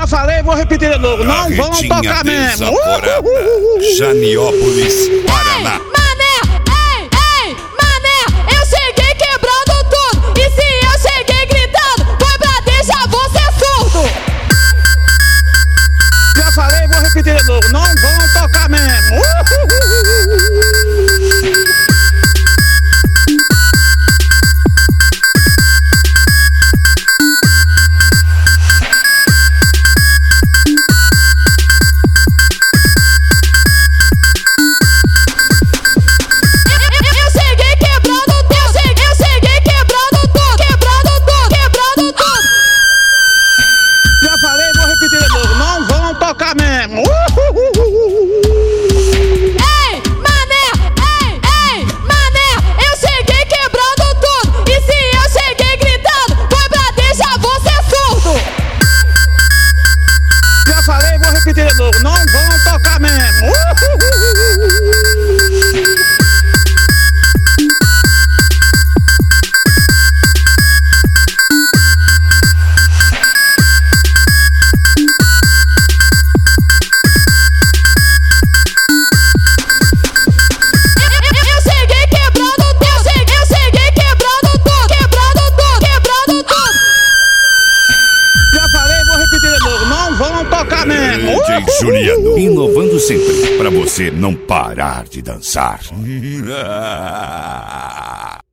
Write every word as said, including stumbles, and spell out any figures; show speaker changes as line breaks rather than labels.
Já falei, vou repetir de novo. Não vão tocar mesmo.
Uh, Janiópolis, Paraná.
Ei, mané, ei, ei, mané, eu cheguei quebrando tudo. E se eu cheguei gritando, foi pra deixar você surdo.
Já falei, vou repetir de novo. Não vão tocar mesmo.
Ei, mané, ei, ei, mané, eu cheguei quebrando tudo. E se eu cheguei gritando, foi pra deixar você surdo.
Já falei, vou repetir de novo. Não vão tocar mesmo. Vão tocar mesmo.
D J Juliano, inovando sempre, pra você não parar de dançar.